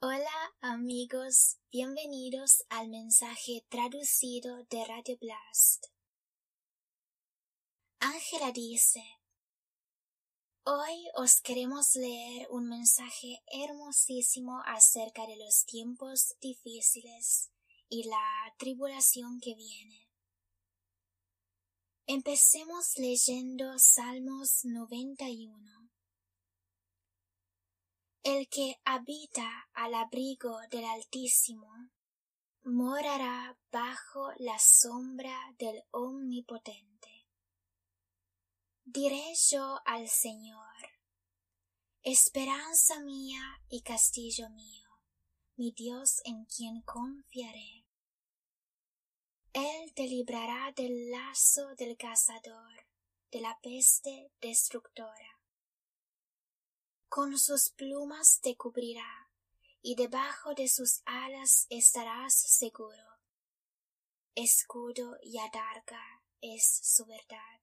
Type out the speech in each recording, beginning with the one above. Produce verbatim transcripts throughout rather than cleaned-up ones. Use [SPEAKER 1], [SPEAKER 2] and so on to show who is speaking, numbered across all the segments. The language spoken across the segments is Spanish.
[SPEAKER 1] Hola amigos, bienvenidos al mensaje traducido de Radio Blast. Ángela dice: Hoy os queremos leer un mensaje hermosísimo acerca de los tiempos difíciles y la tribulación que viene. Empecemos leyendo Salmos noventa y uno. El que habita al abrigo del Altísimo morará bajo la sombra del Omnipotente. Diré yo al Señor: esperanza mía y castillo mío, mi Dios en quien confiaré. Él te librará del lazo del cazador, de la peste destructora. Con sus plumas te cubrirá, y debajo de sus alas estarás seguro. Escudo y adarga es su verdad.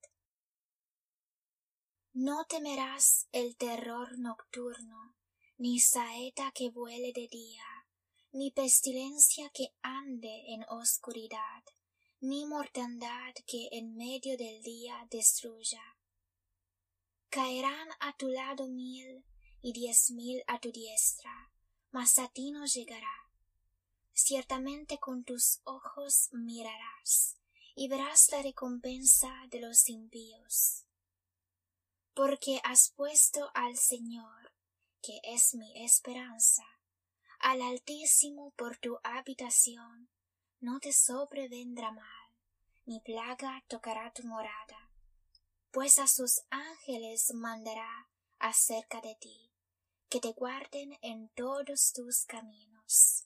[SPEAKER 1] No temerás el terror nocturno, ni saeta que vuele de día, ni pestilencia que ande en oscuridad, ni mortandad que en medio del día destruya. Caerán a tu lado mil y diez mil a tu diestra, mas a ti no llegará. Ciertamente con tus ojos mirarás, y verás la recompensa de los impíos. Porque has puesto al Señor, que es mi esperanza, al Altísimo por tu habitación, no te sobrevendrá mal, ni plaga tocará tu morada. Pues a sus ángeles mandará acerca de ti, que te guarden en todos tus caminos.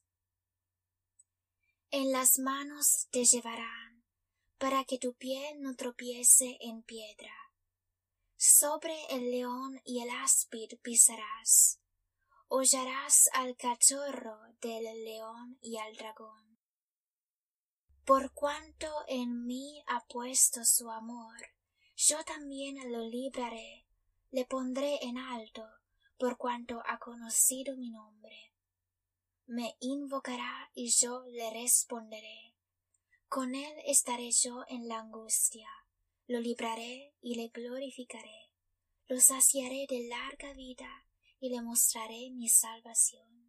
[SPEAKER 1] En las manos te llevarán, para que tu pie no tropiece en piedra. Sobre el león y el áspid pisarás, hollarás al cachorro del león y al dragón. Por cuanto en mí ha puesto su amor, yo también lo libraré, le pondré en alto, por cuanto ha conocido mi nombre. Me invocará y yo le responderé. Con él estaré yo en la angustia, lo libraré y le glorificaré. Lo saciaré de larga vida y le mostraré mi salvación.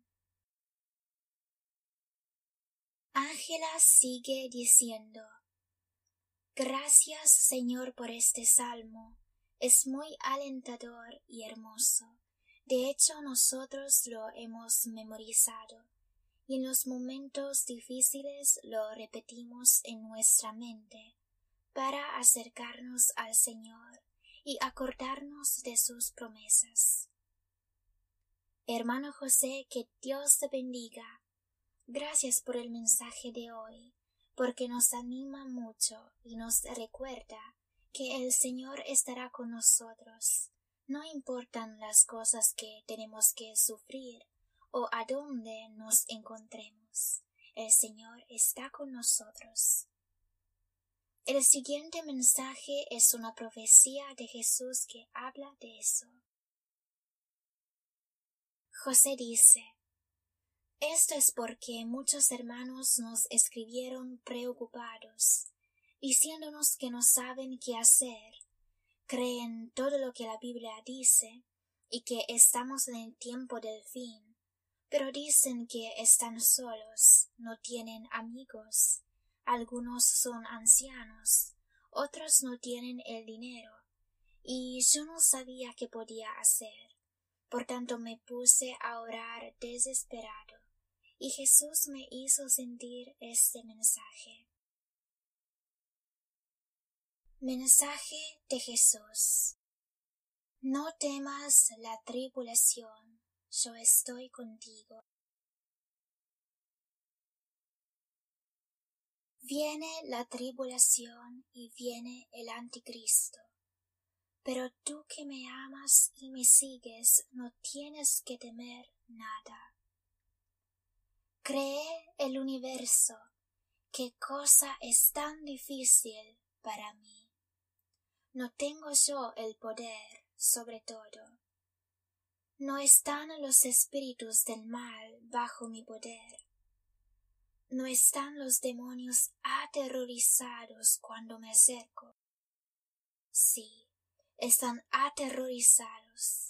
[SPEAKER 1] Ángela sigue diciendo: Gracias, Señor, por este salmo. Es muy alentador y hermoso. De hecho, nosotros lo hemos memorizado, y en los momentos difíciles lo repetimos en nuestra mente, para acercarnos al Señor y acordarnos de sus promesas. Hermano José, que Dios te bendiga. Gracias por el mensaje de hoy, porque nos anima mucho y nos recuerda que el Señor estará con nosotros. No importan las cosas que tenemos que sufrir o a dónde nos encontremos. El Señor está con nosotros. El siguiente mensaje es una profecía de Jesús que habla de eso. José dice: Esto es porque muchos hermanos nos escribieron preocupados, diciéndonos que no saben qué hacer, creen todo lo que la Biblia dice y que estamos en el tiempo del fin, pero dicen que están solos, no tienen amigos, algunos son ancianos, otros no tienen el dinero, y yo no sabía qué podía hacer. Por tanto me puse a orar desesperado, y Jesús me hizo sentir este mensaje. Mensaje de Jesús. No temas la tribulación, yo estoy contigo. Viene la tribulación y viene el anticristo, pero tú que me amas y me sigues no tienes que temer nada. Creé el universo, qué cosa es tan difícil para mí. No tengo yo el poder sobre todo. No están los espíritus del mal bajo mi poder. No están los demonios aterrorizados cuando me acerco. Sí, están aterrorizados.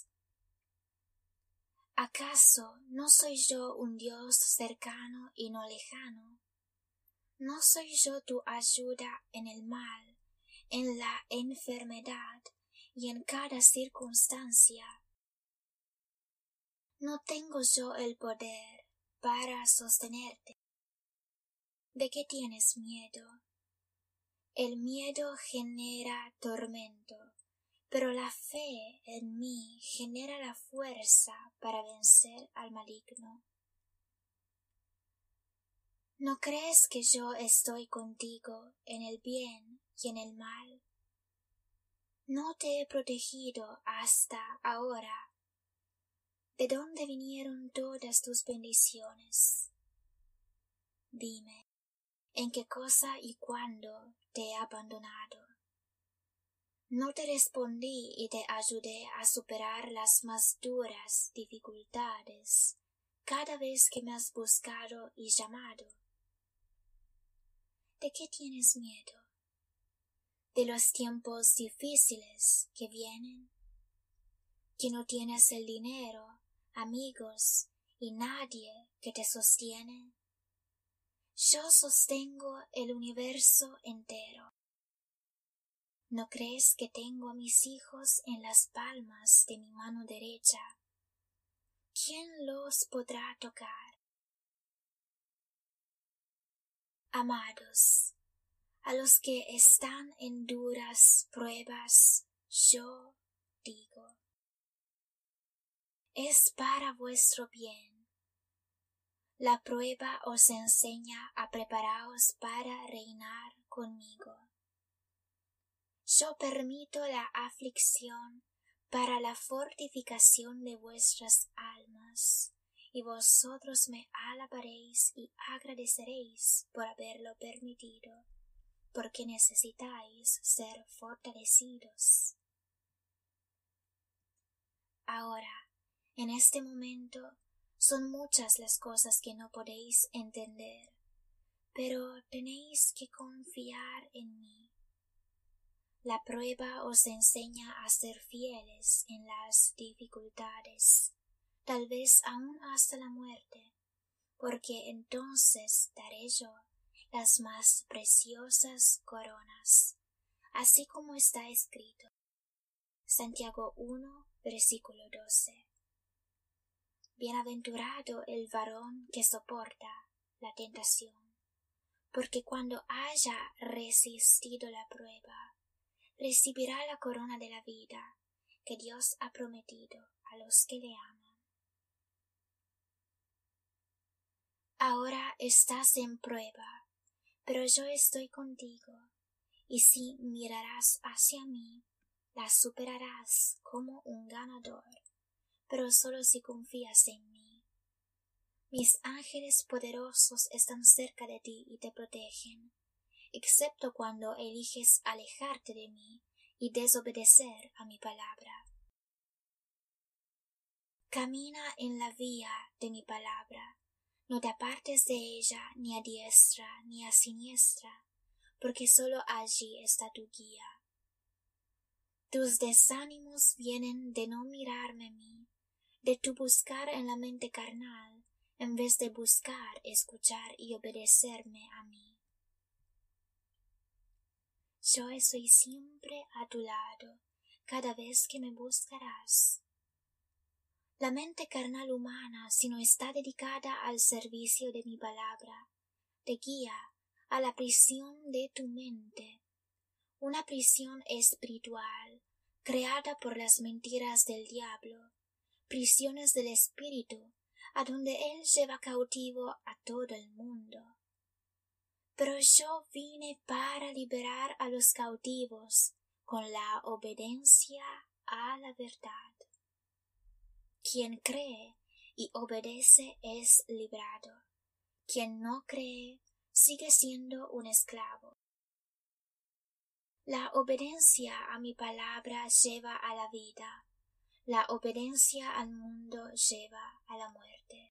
[SPEAKER 1] ¿Acaso no soy yo un Dios cercano y no lejano? ¿No soy yo tu ayuda en el mal, en la enfermedad y en cada circunstancia? ¿No tengo yo el poder para sostenerte? ¿De qué tienes miedo? El miedo genera tormento, pero la fe en mí genera la fuerza para vencer al maligno. ¿No crees que yo estoy contigo en el bien y en el mal? ¿No te he protegido hasta ahora? ¿De dónde vinieron todas tus bendiciones? Dime, ¿en qué cosa y cuándo te he abandonado? No te respondí y te ayudé a superar las más duras dificultades cada vez que me has buscado y llamado. ¿De qué tienes miedo? ¿De los tiempos difíciles que vienen? ¿Que no tienes el dinero, amigos y nadie que te sostiene? Yo sostengo el universo entero. ¿No crees que tengo a mis hijos en las palmas de mi mano derecha? ¿Quién los podrá tocar? Amados, a los que están en duras pruebas, yo digo, es para vuestro bien. La prueba os enseña a preparaos para reinar conmigo. Yo permito la aflicción para la fortificación de vuestras almas, y vosotros me alabaréis y agradeceréis por haberlo permitido, porque necesitáis ser fortalecidos. Ahora, en este momento, son muchas las cosas que no podéis entender, pero tenéis que confiar en mí. La prueba os enseña a ser fieles en las dificultades, tal vez aún hasta la muerte, porque entonces daré yo las más preciosas coronas, así como está escrito. Santiago uno, versículo doce. Bienaventurado el varón que soporta la tentación, porque cuando haya resistido la prueba, recibirá la corona de la vida que Dios ha prometido a los que le aman. Ahora estás en prueba, pero yo estoy contigo, y si mirarás hacia mí, la superarás como un ganador, pero solo si confías en mí. Mis ángeles poderosos están cerca de ti y te protegen, excepto cuando eliges alejarte de mí y desobedecer a mi palabra. Camina en la vía de mi palabra, no te apartes de ella ni a diestra ni a siniestra, porque sólo allí está tu guía. Tus desánimos vienen de no mirarme a mí, de tu buscar en la mente carnal, en vez de buscar, escuchar y obedecerme a mí. Yo estoy siempre a tu lado, cada vez que me buscarás. La mente carnal humana, si no está dedicada al servicio de mi palabra, te guía a la prisión de tu mente, una prisión espiritual, creada por las mentiras del diablo, prisiones del espíritu, a donde él lleva cautivo a todo el mundo. Pero yo vine para liberar a los cautivos con la obediencia a la verdad. Quien cree y obedece es librado. Quien no cree sigue siendo un esclavo. La obediencia a mi palabra lleva a la vida. La obediencia al mundo lleva a la muerte.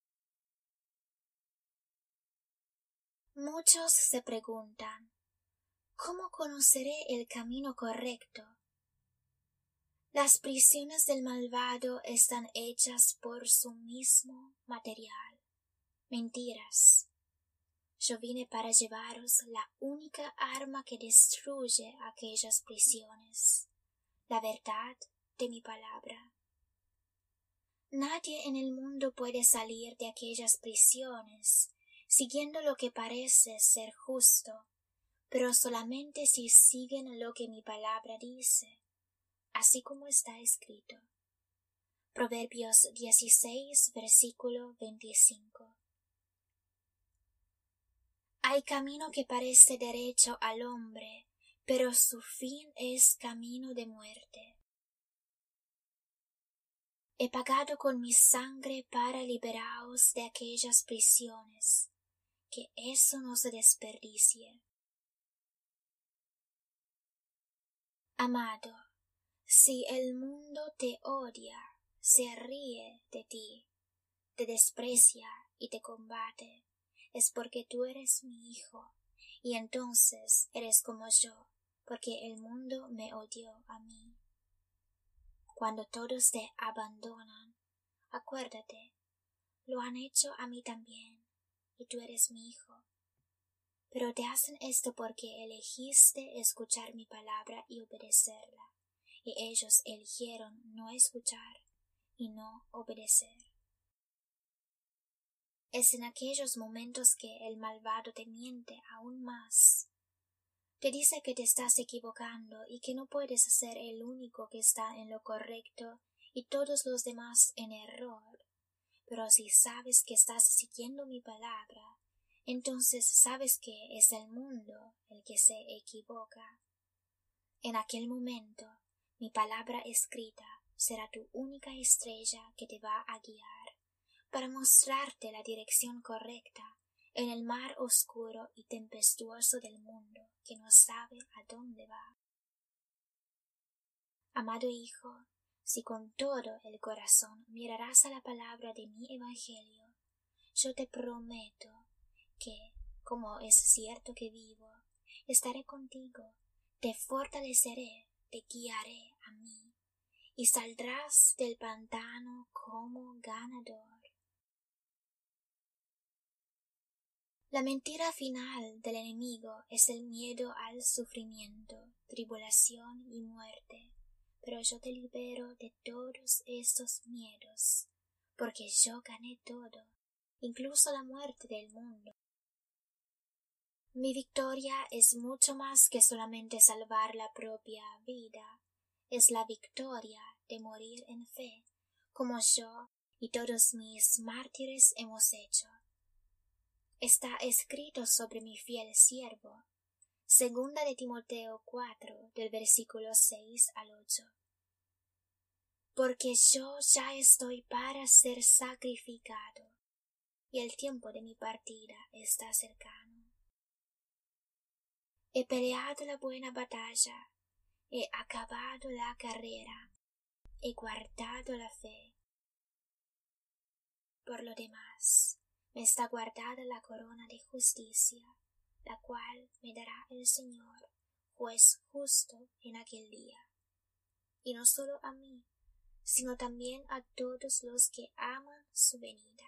[SPEAKER 1] Muchos se preguntan, ¿cómo conoceré el camino correcto? Las prisiones del malvado están hechas por su mismo material. Mentiras. Yo vine para llevaros la única arma que destruye aquellas prisiones, la verdad de mi palabra. Nadie en el mundo puede salir de aquellas prisiones siguiendo lo que parece ser justo, pero solamente si siguen lo que mi palabra dice, así como está escrito. Proverbios dieciséis, versículo veinticinco. Hay camino que parece derecho al hombre, pero su fin es camino de muerte. He pagado con mi sangre para liberaos de aquellas prisiones, que eso no se desperdicie. Amado, si el mundo te odia, se ríe de ti, te desprecia y te combate, es porque tú eres mi hijo, y entonces eres como yo, porque el mundo me odió a mí. Cuando todos te abandonan, acuérdate, lo han hecho a mí también, y tú eres mi hijo. Pero te hacen esto porque elegiste escuchar mi palabra y obedecerla, y ellos eligieron no escuchar y no obedecer. Es en aquellos momentos que el malvado te miente aún más. Te dice que te estás equivocando y que no puedes ser el único que está en lo correcto y todos los demás en error. Pero si sabes que estás siguiendo mi palabra, entonces sabes que es el mundo el que se equivoca. En aquel momento, mi palabra escrita será tu única estrella que te va a guiar, para mostrarte la dirección correcta en el mar oscuro y tempestuoso del mundo que no sabe a dónde va. Amado hijo, si con todo el corazón mirarás a la palabra de mi evangelio, yo te prometo que, como es cierto que vivo, estaré contigo, te fortaleceré, te guiaré a mí, y saldrás del pantano como ganador. La mentira final del enemigo es el miedo al sufrimiento, tribulación y muerte, pero yo te libero de todos estos miedos, porque yo gané todo, incluso la muerte del mundo. Mi victoria es mucho más que solamente salvar la propia vida, es la victoria de morir en fe, como yo y todos mis mártires hemos hecho. Está escrito sobre mi fiel siervo, segunda de Timoteo cuatro, del versículo seis al ocho. Porque yo ya estoy para ser sacrificado, y el tiempo de mi partida está cercano. He peleado la buena batalla, he acabado la carrera, he guardado la fe. Por lo demás, me está guardada la corona de justicia, la cual me dará el Señor, juez justo en aquel día. Y no solo a mí, sino también a todos los que aman su venida.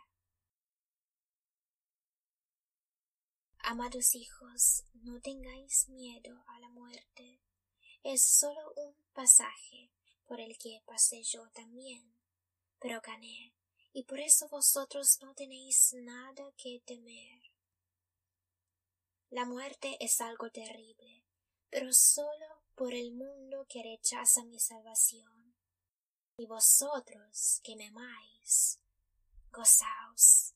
[SPEAKER 1] Amados hijos, no tengáis miedo a la muerte. Es solo un pasaje por el que pasé yo también, pero gané, y por eso vosotros no tenéis nada que temer. La muerte es algo terrible, pero solo por el mundo que rechaza mi salvación. Y vosotros que me amáis, gozaos.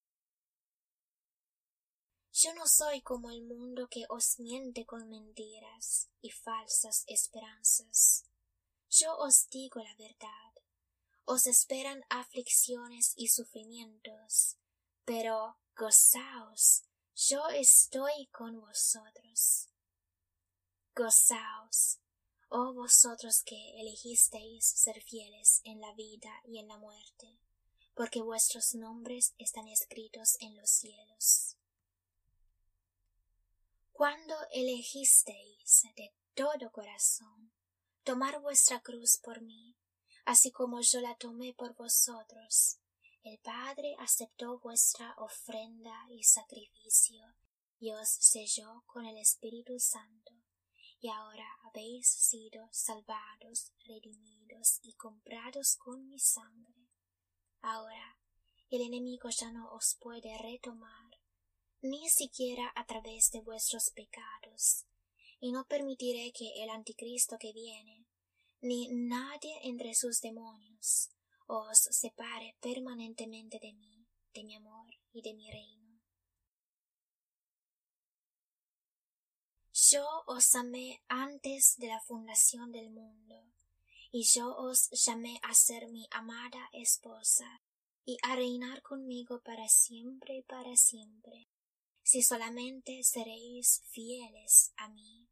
[SPEAKER 1] Yo no soy como el mundo que os miente con mentiras y falsas esperanzas. Yo os digo la verdad. Os esperan aflicciones y sufrimientos, pero gozaos, yo estoy con vosotros. Gozaos, Oh vosotros que elegisteis ser fieles en la vida y en la muerte, porque vuestros nombres están escritos en los cielos. Cuando elegisteis de todo corazón tomar vuestra cruz por mí, así como yo la tomé por vosotros, el Padre aceptó vuestra ofrenda y sacrificio, y os selló con el Espíritu Santo, y ahora habéis sido salvados, redimidos y comprados con mi sangre. Ahora el enemigo ya no os puede retomar, ni siquiera a través de vuestros pecados, y no permitiré que el anticristo que viene, ni nadie entre sus demonios, os separe permanentemente de mí, de mi amor y de mi reino. Yo os amé antes de la fundación del mundo, y yo os llamé a ser mi amada esposa, y a reinar conmigo para siempre y para siempre, si solamente seréis fieles a mí.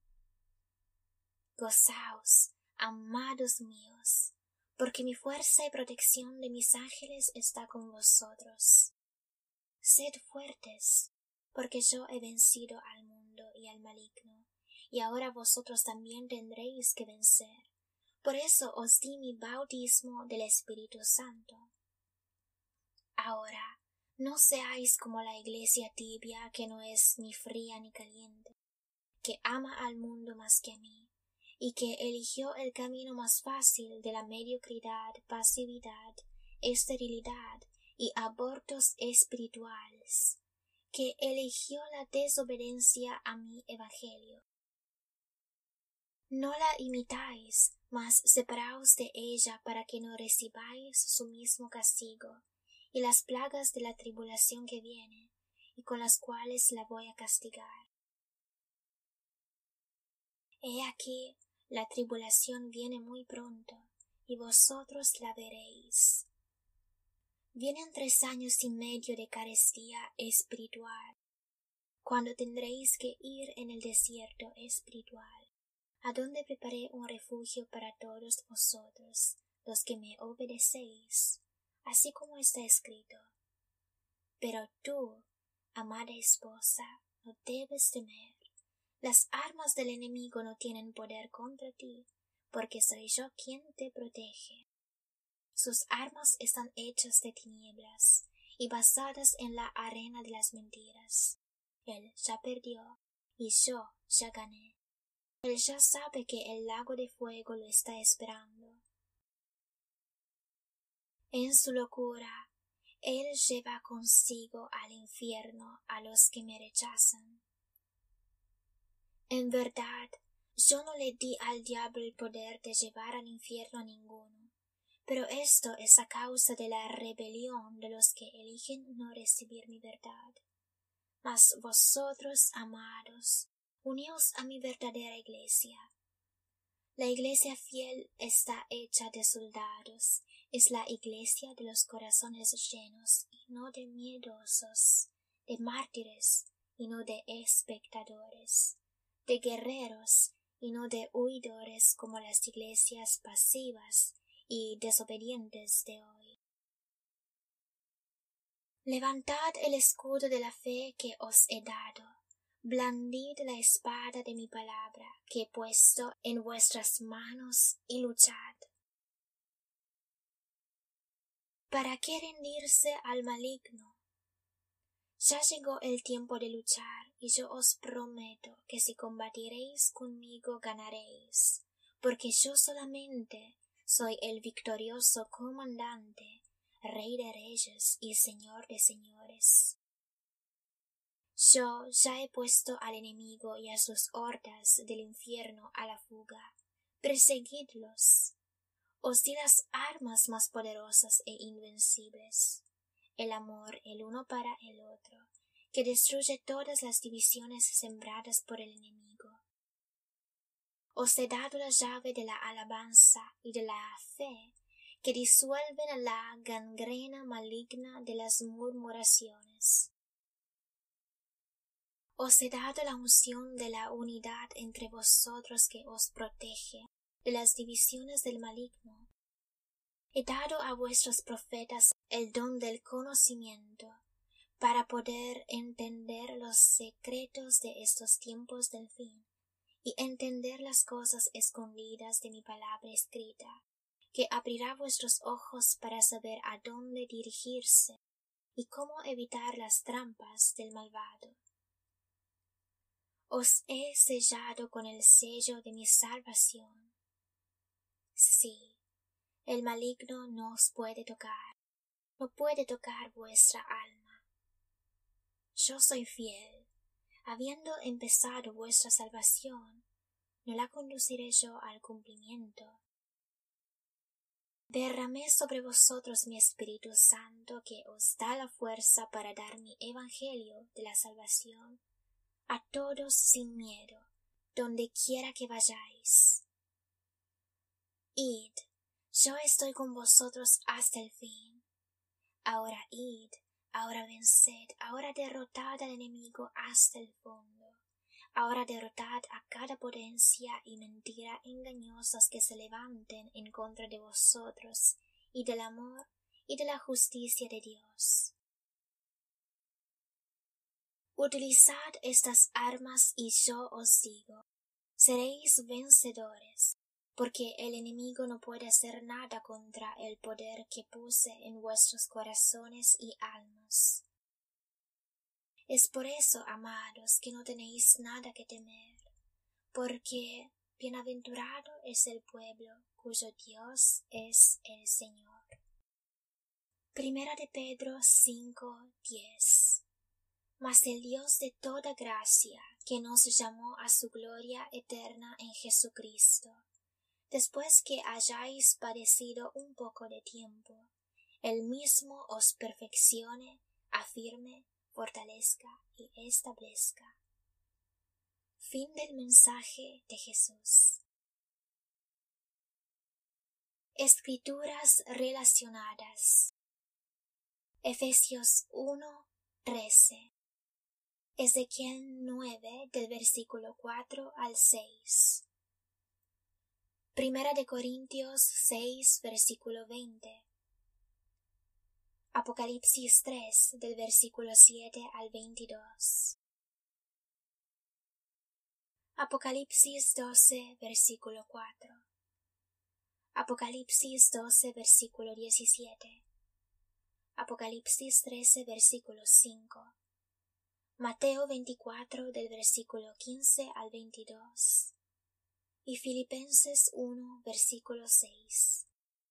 [SPEAKER 1] Gozaos, amados míos, porque mi fuerza y protección de mis ángeles está con vosotros. Sed fuertes, porque yo he vencido al mundo y al maligno, y ahora vosotros también tendréis que vencer. Por eso os di mi bautismo del Espíritu Santo. Ahora, no seáis como la iglesia tibia, que no es ni fría ni caliente, que ama al mundo más que a mí, y que eligió el camino más fácil de la mediocridad, pasividad, esterilidad y abortos espirituales, que eligió la desobediencia a mi evangelio. No la imitáis, mas separaos de ella para que no recibáis su mismo castigo y las plagas de la tribulación que viene, y con las cuales la voy a castigar. He aquí, la tribulación viene muy pronto, y vosotros la veréis. Vienen tres años y medio de carestía espiritual, cuando tendréis que ir en el desierto espiritual, a donde preparé un refugio para todos vosotros, los que me obedecéis, así como está escrito. Pero tú, amada esposa, no debes temer. Las armas del enemigo no tienen poder contra ti, porque soy yo quien te protege. Sus armas están hechas de tinieblas y basadas en la arena de las mentiras. Él ya perdió y yo ya gané. Él ya sabe que el lago de fuego lo está esperando. En su locura, él lleva consigo al infierno a los que me rechazan. En verdad, yo no le di al diablo el poder de llevar al infierno a ninguno, pero esto es a causa de la rebelión de los que eligen no recibir mi verdad. Mas vosotros, amados, uníos a mi verdadera iglesia. La iglesia fiel está hecha de soldados, es la iglesia de los corazones llenos y no de miedosos, de mártires y no de espectadores, de guerreros y no de huidores como las iglesias pasivas y desobedientes de hoy. Levantad el escudo de la fe que os he dado, blandid la espada de mi palabra que he puesto en vuestras manos y luchad. ¿Para qué rendirse al maligno? Ya llegó el tiempo de luchar, y yo os prometo que si combatiréis conmigo ganaréis, porque yo solamente soy el victorioso comandante, Rey de reyes y Señor de señores. Yo ya he puesto al enemigo y a sus hordas del infierno a la fuga. Perseguidlos. Os di las armas más poderosas e invencibles, el amor el uno para el otro, que destruye todas las divisiones sembradas por el enemigo. Os he dado la llave de la alabanza y de la fe, que disuelven la gangrena maligna de las murmuraciones. Os he dado la unción de la unidad entre vosotros que os protege, de las divisiones del maligno. He dado a vuestros profetas el don del conocimiento, para poder entender los secretos de estos tiempos del fin, y entender las cosas escondidas de mi palabra escrita, que abrirá vuestros ojos para saber a dónde dirigirse, y cómo evitar las trampas del malvado. Os he sellado con el sello de mi salvación. Sí, el maligno no os puede tocar, no puede tocar vuestra alma. Yo soy fiel, habiendo empezado vuestra salvación, no la conduciré yo al cumplimiento. Derramé sobre vosotros mi Espíritu Santo, que os da la fuerza para dar mi evangelio de la salvación a todos sin miedo, donde quiera que vayáis. Id, yo estoy con vosotros hasta el fin. Ahora id, ahora venced, ahora derrotad al enemigo hasta el fondo. Ahora derrotad a cada potencia y mentira engañosas que se levanten en contra de vosotros, y del amor y de la justicia de Dios. Utilizad estas armas y yo os digo, seréis vencedores, porque el enemigo no puede hacer nada contra el poder que puse en vuestros corazones y almas. Es por eso, amados, que no tenéis nada que temer, porque bienaventurado es el pueblo cuyo Dios es el Señor. Primera de Pedro cinco diez. Mas el Dios de toda gracia, que nos llamó a su gloria eterna en Jesucristo, después que hayáis padecido un poco de tiempo, él mismo os perfeccione, afirme, fortalezca y establezca. Fin del mensaje de Jesús. Escrituras relacionadas. Efesios uno trece. Ezequiel nueve del versículo cuatro al seis. Primera de Corintios seis versículo veinte. Apocalipsis tres del versículo siete al veintidós. Apocalipsis doce versículo cuatro. Apocalipsis doce versículo diecisiete. Apocalipsis trece versículo cinco. Mateo veinticuatro del versículo quince al veintidós. Y Filipenses uno versículo seis.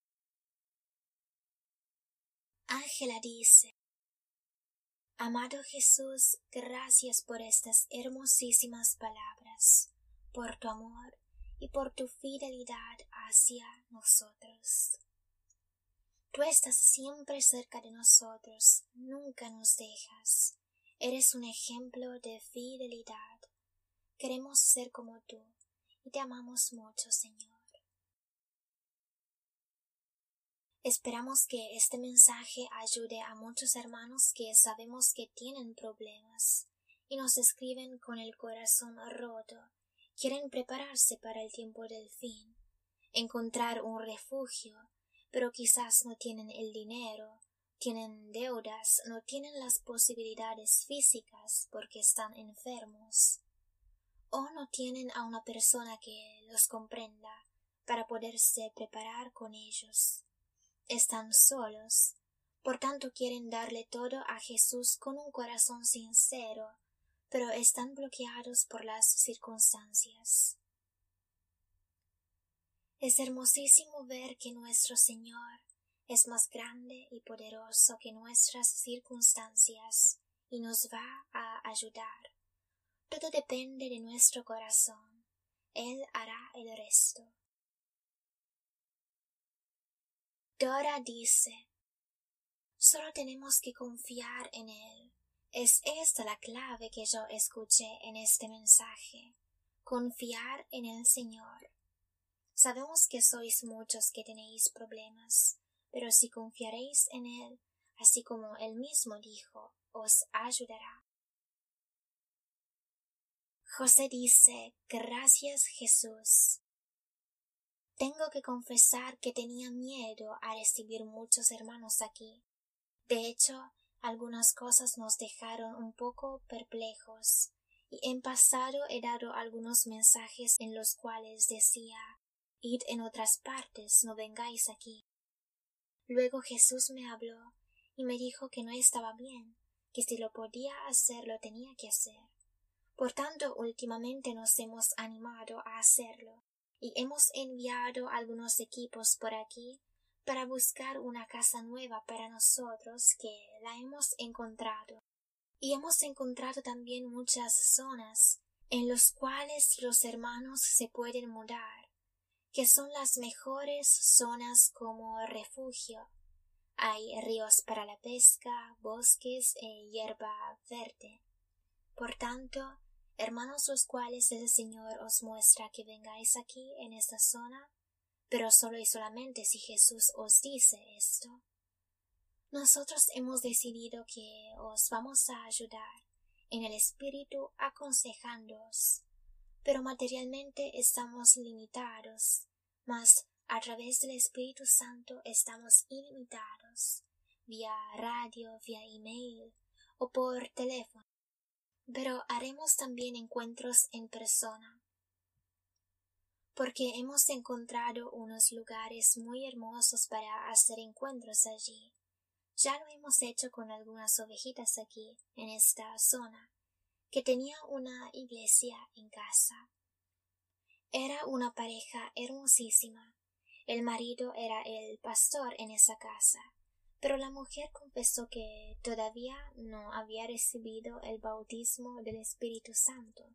[SPEAKER 1] Ángela dice: Amado Jesús, gracias por estas hermosísimas palabras, por tu amor y por tu fidelidad hacia nosotros. Tú estás siempre cerca de nosotros, nunca nos dejas. Eres un ejemplo de fidelidad. Queremos ser como tú y te amamos mucho, Señor. Esperamos que este mensaje ayude a muchos hermanos que sabemos que tienen problemas y nos escriben con el corazón roto. Quieren prepararse para el tiempo del fin, encontrar un refugio, pero quizás no tienen el dinero, tienen deudas, no tienen las posibilidades físicas porque están enfermos, o no tienen a una persona que los comprenda para poderse preparar con ellos. Están solos, por tanto quieren darle todo a Jesús con un corazón sincero, pero están bloqueados por las circunstancias. Es hermosísimo ver que nuestro Señor es más grande y poderoso que nuestras circunstancias y nos va a ayudar. Todo depende de nuestro corazón. Él hará el resto. Dora dice: solo tenemos que confiar en Él. Es esta la clave que yo escuché en este mensaje. Confiar en el Señor. Sabemos que sois muchos que tenéis problemas, pero si confiaréis en Él, así como Él mismo dijo, os ayudará. José dice: gracias, Jesús. Tengo que confesar que tenía miedo a recibir muchos hermanos aquí. De hecho, algunas cosas nos dejaron un poco perplejos, y en pasado he dado algunos mensajes en los cuales decía «Id en otras partes, no vengáis aquí». Luego Jesús me habló y me dijo que no estaba bien, que si lo podía hacer lo tenía que hacer. Por tanto, últimamente nos hemos animado a hacerlo, y hemos enviado algunos equipos por aquí para buscar una casa nueva para nosotros que la hemos encontrado. Y hemos encontrado también muchas zonas en las cuales los hermanos se pueden mudar, que son las mejores zonas como refugio. Hay ríos para la pesca, bosques e hierba verde. Por tanto, hermanos los cuales el Señor os muestra que vengáis aquí en esta zona, pero solo y solamente si Jesús os dice esto. Nosotros hemos decidido que os vamos a ayudar en el espíritu aconsejándoos, pero materialmente estamos limitados, mas a través del Espíritu Santo estamos ilimitados, vía radio, vía email o por teléfono. Pero haremos también encuentros en persona, porque hemos encontrado unos lugares muy hermosos para hacer encuentros allí. Ya lo hemos hecho con algunas ovejitas aquí, en esta zona, que tenía una iglesia en casa. Era una pareja hermosísima. El marido era el pastor en esa casa, pero la mujer confesó que todavía no había recibido el bautismo del Espíritu Santo.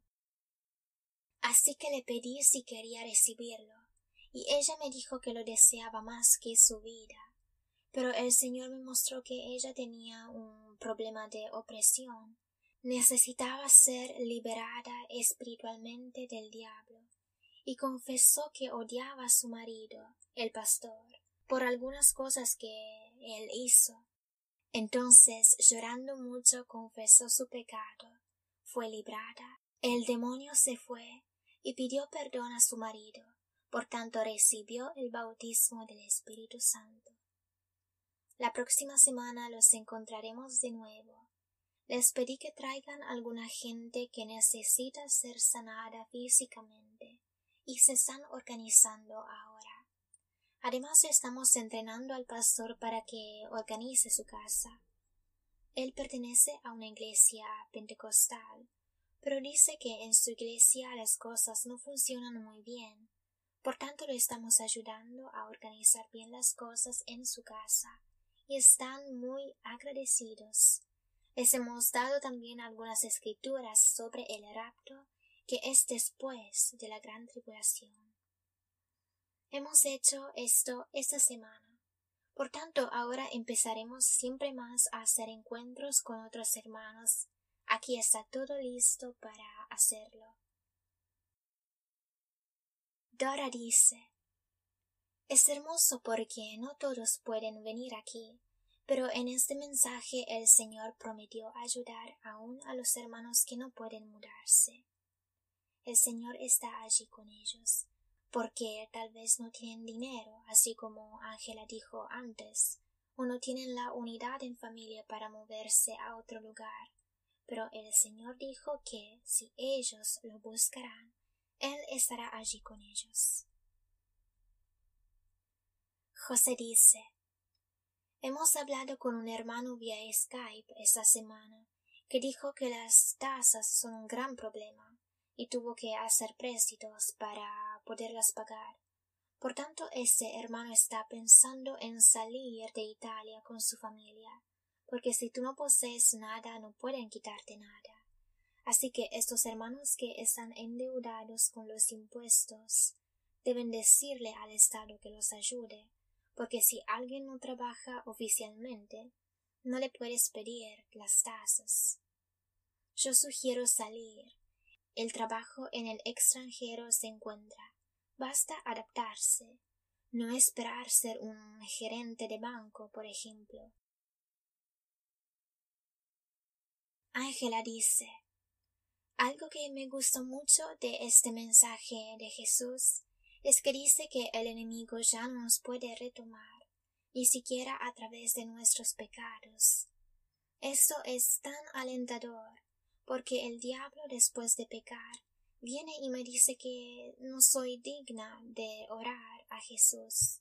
[SPEAKER 1] Así que le pedí si quería recibirlo, y ella me dijo que lo deseaba más que su vida. Pero el Señor me mostró que ella tenía un problema de opresión. Necesitaba ser liberada espiritualmente del diablo, y confesó que odiaba a su marido, el pastor, por algunas cosas que él hizo. Entonces, llorando mucho, confesó su pecado, fue librada, el demonio se fue, y pidió perdón a su marido, por tanto recibió el bautismo del Espíritu Santo. La próxima semana los encontraremos de nuevo. Les pedí que traigan alguna gente que necesita ser sanada físicamente, y se están organizando ahora. Además, estamos entrenando al pastor para que organice su casa. Él pertenece a una iglesia pentecostal, pero dice que en su iglesia las cosas no funcionan muy bien. Por tanto, lo estamos ayudando a organizar bien las cosas en su casa, y están muy agradecidos. Les hemos dado también algunas escrituras sobre el rapto que es después de la gran tribulación. Hemos hecho esto esta semana. Por tanto, ahora empezaremos siempre más a hacer encuentros con otros hermanos. Aquí está todo listo para hacerlo. Dora dice: es hermoso porque no todos pueden venir aquí, pero en este mensaje el Señor prometió ayudar aún a los hermanos que no pueden mudarse. El Señor está allí con ellos, porque tal vez no tienen dinero, así como Ángela dijo antes, o no tienen la unidad en familia para moverse a otro lugar. Pero el Señor dijo que si ellos lo buscarán, Él estará allí con ellos. José dice: hemos hablado con un hermano vía Skype esta semana, que dijo que las tasas son un gran problema, y tuvo que hacer préstitos para poderlas pagar. Por tanto, este hermano está pensando en salir de Italia con su familia, porque si tú no posees nada, no pueden quitarte nada. Así que estos hermanos que están endeudados con los impuestos deben decirle al Estado que los ayude, porque si alguien no trabaja oficialmente, no le puedes pedir las tasas. Yo sugiero salir. El trabajo en el extranjero se encuentra. Basta adaptarse. No esperar ser un gerente de banco, por ejemplo. Ángela dice: algo que me gustó mucho de este mensaje de Jesús es que dice que el enemigo ya no nos puede retomar, ni siquiera a través de nuestros pecados. Esto es tan alentador, porque el diablo, después de pecar, viene y me dice que no soy digna de orar a Jesús.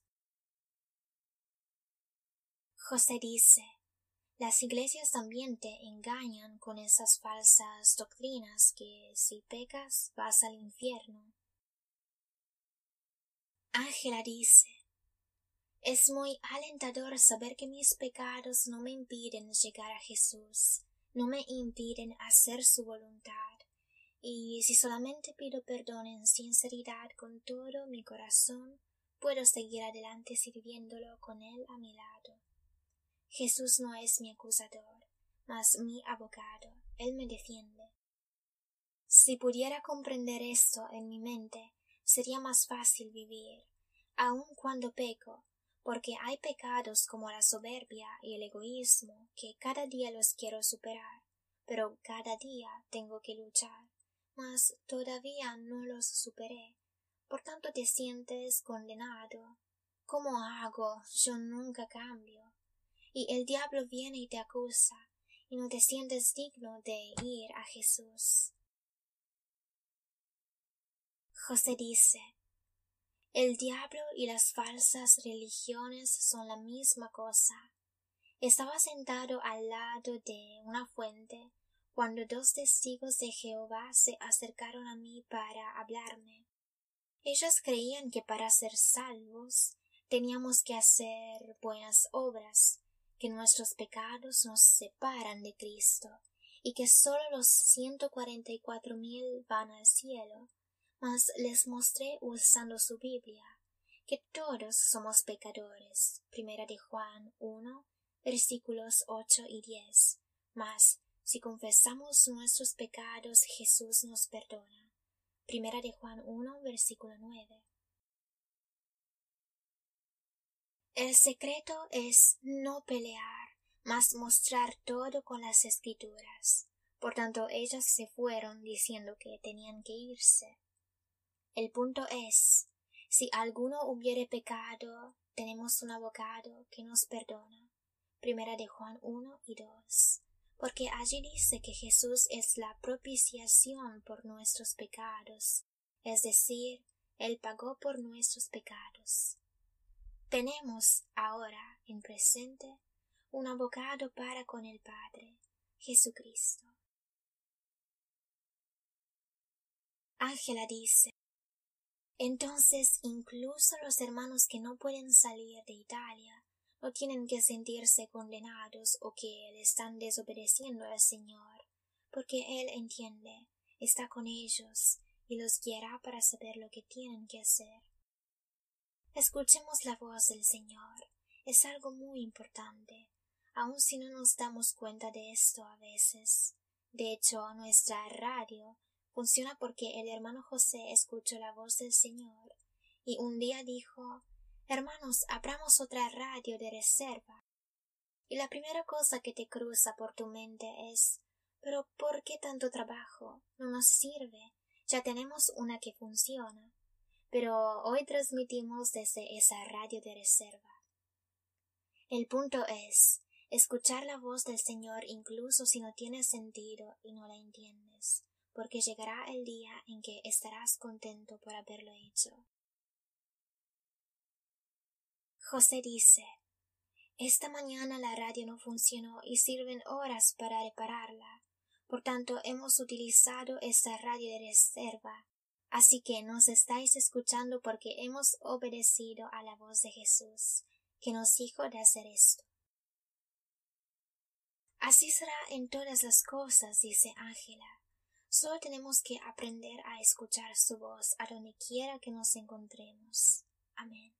[SPEAKER 1] José dice: las iglesias también te engañan con esas falsas doctrinas que si pecas vas al infierno. Ángela dice: es muy alentador saber que mis pecados no me impiden llegar a Jesús, no me impiden hacer su voluntad, y si solamente pido perdón en sinceridad con todo mi corazón, puedo seguir adelante sirviéndolo con Él a mi lado. Jesús no es mi acusador, mas mi abogado. Él me defiende. Si pudiera comprender esto en mi mente, sería más fácil vivir, aun cuando peco, porque hay pecados como la soberbia y el egoísmo que cada día los quiero superar, pero cada día tengo que luchar, mas todavía no los superé. Por tanto te sientes condenado. ¿Cómo hago? Yo nunca cambio. Y el diablo viene y te acusa, y no te sientes digno de ir a Jesús. José dice: el diablo y las falsas religiones son la misma cosa. Estaba sentado al lado de una fuente, cuando dos testigos de Jehová se acercaron a mí para hablarme. Ellos creían que para ser salvos teníamos que hacer buenas obras, que nuestros pecados nos separan de Cristo, y que sólo los ciento cuarenta y cuatro mil van al cielo. Mas les mostré usando su Biblia, que todos somos pecadores. Primera de Juan uno, versículos ocho y diez. Mas, si confesamos nuestros pecados, Jesús nos perdona. Primera de Juan uno, versículo nueve. El secreto es no pelear, mas mostrar todo con las Escrituras. Por tanto, ellos se fueron diciendo que tenían que irse. El punto es: si alguno hubiere pecado, tenemos un abogado que nos perdona. Primera de Juan uno y dos. Porque allí dice que Jesús es la propiciación por nuestros pecados, es decir, Él pagó por nuestros pecados. Tenemos ahora, en presente, un abogado para con el Padre, Jesucristo. Ángela dice: entonces incluso los hermanos que no pueden salir de Italia no tienen que sentirse condenados o que le están desobedeciendo al Señor, porque Él entiende, está con ellos y los guiará para saber lo que tienen que hacer. Escuchemos la voz del Señor, es algo muy importante, aun si no nos damos cuenta de esto a veces. De hecho, nuestra radio funciona porque el hermano José escuchó la voz del Señor y un día dijo: hermanos, abramos otra radio de reserva. Y la primera cosa que te cruza por tu mente es: pero ¿por qué tanto trabajo? No nos sirve, ya tenemos una que funciona. Pero hoy transmitimos desde esa radio de reserva. El punto es escuchar la voz del Señor incluso si no tiene sentido y no la entiendes, porque llegará el día en que estarás contento por haberlo hecho. José dice: esta mañana la radio no funcionó y sirven horas para repararla. Por tanto, hemos utilizado esta radio de reserva. Así que nos estáis escuchando porque hemos obedecido a la voz de Jesús, que nos dijo de hacer esto. Así será en todas las cosas, dice Ángela. Solo tenemos que aprender a escuchar su voz a donde quiera que nos encontremos. Amén.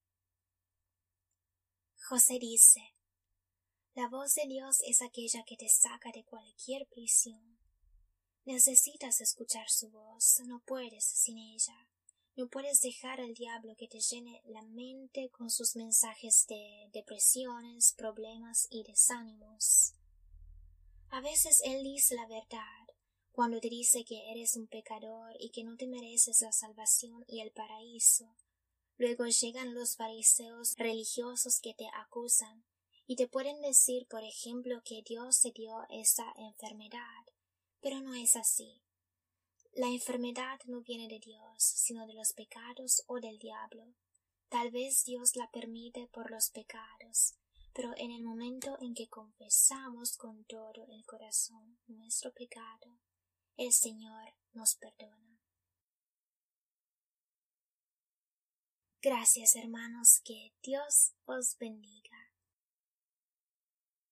[SPEAKER 1] José dice: la voz de Dios es aquella que te saca de cualquier prisión. Necesitas escuchar su voz, no puedes sin ella. No puedes dejar al diablo que te llene la mente con sus mensajes de depresiones, problemas y desánimos. A veces él dice la verdad, cuando te dice que eres un pecador y que no te mereces la salvación y el paraíso. Luego llegan los fariseos religiosos que te acusan y te pueden decir, por ejemplo, que Dios te dio esa enfermedad, pero no es así. La enfermedad no viene de Dios, sino de los pecados o del diablo. Tal vez Dios la permite por los pecados, pero en el momento en que confesamos con todo el corazón nuestro pecado, el Señor nos perdona. Gracias, hermanos, que Dios os bendiga.